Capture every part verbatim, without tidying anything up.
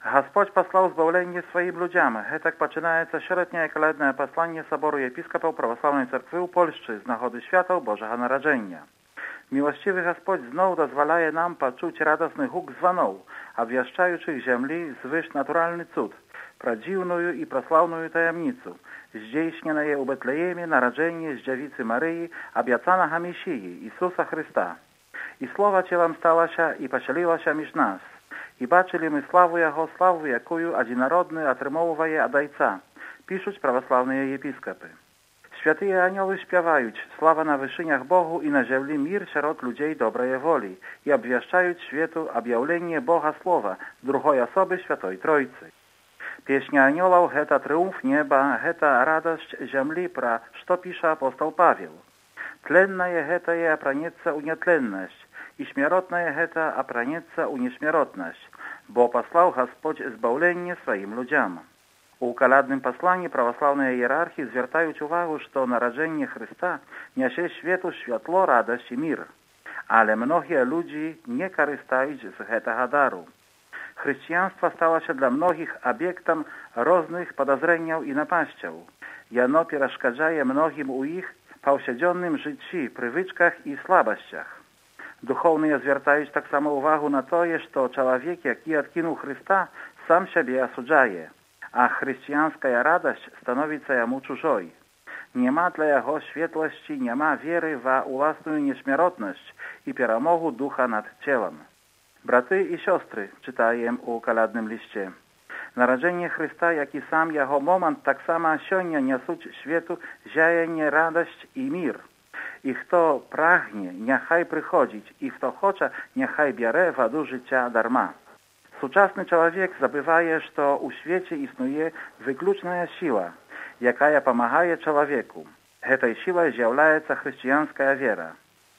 Господь послал избавление своим людям. Так починається щорічне колядне послання Собору єпископів Православної церкви у Польщі з нагоди свята Божого народження. Miłościwy Господь znów dozwalaje nam poczuć radosny huk dzwonów, obwieszczających ziemi zwyż naturalny cud, prawdziwną i prosławną tajemnicę, zdjęśnioną u Betlejemie narodzenie z dziewicy Maryi, obiecana Mesji, Jezusa Chrysta. I słowa cielem stała się i poczęła się między nas. I baczyli my sławę Jego, sławę, jaką jednorodny otrzymuje od Ojca, piszуть prawosławne episkopy. Święte anioły śpiewają, sława na wyżyniach Bogu i na ziemi mir wśród ludzi dobrej woli i obwieszczają światu objawienie Boga Słowa, drugiej osoby Świętej Trójcy. Pieśnia aniołów to triumf nieba, to radość ziemi, про что pisze apostoł Paweł. Tlenная это и опранется у нетленность, и śmierotная это опранется у неśmierotность, bo послал Господь избавление своим людям. У колядnym посланні православної ієрархії звертають увагу, що народження Христа несе світу світло, радость і мир. Але многі люди не користують з цього дару. Християнство сталося для многих об'єктом різних подозрень і напастів. Воно перешкоджає многим у їх повсякденному житті, привичках і слабостях. Духовні звертають так само увагу на те, що чоловік, який відкинув Христа, сам себе осуджає. A chrześcijańska radość stanowica jemu czużoj. Nie ma dla jego światłości, nie ma wiery w własną nieśmierotność i перемогу ducha nad ciałem. Braty i siostry, czytaję u kolядnym liście. Narodzenie Chrysta, jak i sam jego moment, tak samo сьогодні niosуть światu zjajenie, radość i mir. I kto pragnie, niechaj przychodzić, i kto chce, niechaj bierze wodę życia darma. Współczesny człowiek zabywaje, że u świecie istnieje wykluczna siła, jaka pomaga człowieku. Этой силой является христианская вера.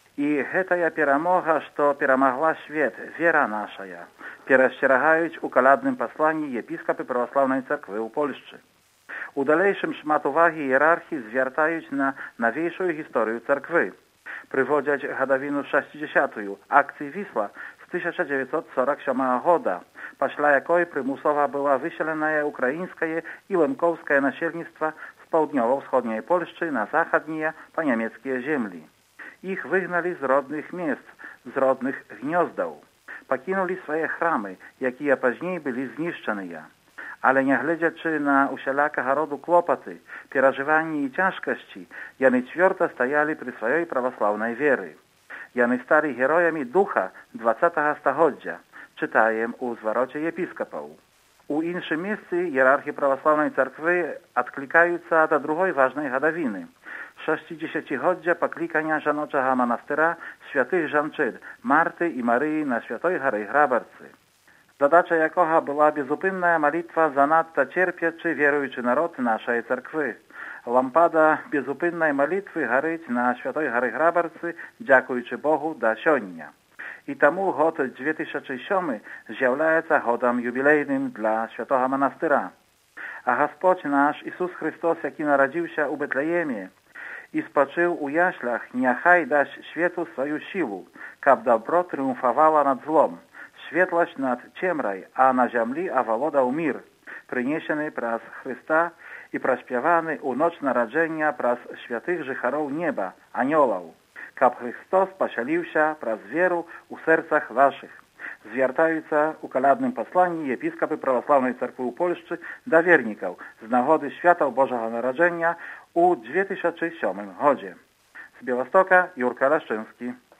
И это перемога, что перемогла свет, вера наша, перестерегают у колядnym посланні єпископи Православної церкви у Польщі. У дальнейшym szmat uwagi hierarchii zwiertaють na nowniejszą historię cerkwy. Przywodzić годовину sześćdziesiątą akcji Wisła z tysiąc dziewięćset czterdziestego siódmego roku, після якої примусово było wysielone ukraińskie i łemkowskie nasielnictwo z południowo-wschodniej Polski na zachodnie poniemieckie ziemi. Ich wygnali z rodnych miejsc, z rodnych gniazdów. Pokinuli swoje chramy, jakie później byli zniszczone. Ale nie глядячи na усілякого роду клопоти, переживання і тяжкості, вони твердо стояли при своїй православної вірі. Вони стали героями духа двадцятого століття, czytajem u zwrocie єпископів. У іншym miejscu hierarchii prawosławnej cerkwy odklikają do drugiej ważnej годовiny – sześćdziesięciolecia poklikania żenoczego monastyra świętych żonczyd Marty i Maryi na Świętej Hory Grabarcy. Задача якого була безупинна молитва за надто терпячий віруючий народ нашої церкви. Лампада безупинної молитви горить на Святої Гори Грабарці, дякуючи Богу до сьогодні. І тому год дві тисячі сьомий з'являється годом юбілейним для Святого монастира. А Господь наш Ісус Христос, який народився у Бетлеємі і спочив у яслях, нехай дасть світу свою силу, каб добро тріумфувало над злом. Świetłość nad ciemrą, a na ziemi awolodał mir, przyniesiony przez Chrysta i prośpiewany u noc narodzenia przez świętych życzarów nieba, aniołów, kab Chrystus posielił się przez wierę u sercach waszych. Zwiertająca u kolядnym посланні єпископи Православної церкви у Польщі до вірників з нагоди свята Божого народження у дві тисячі сьомому році. З Białegostoka Jurka Leszczyński.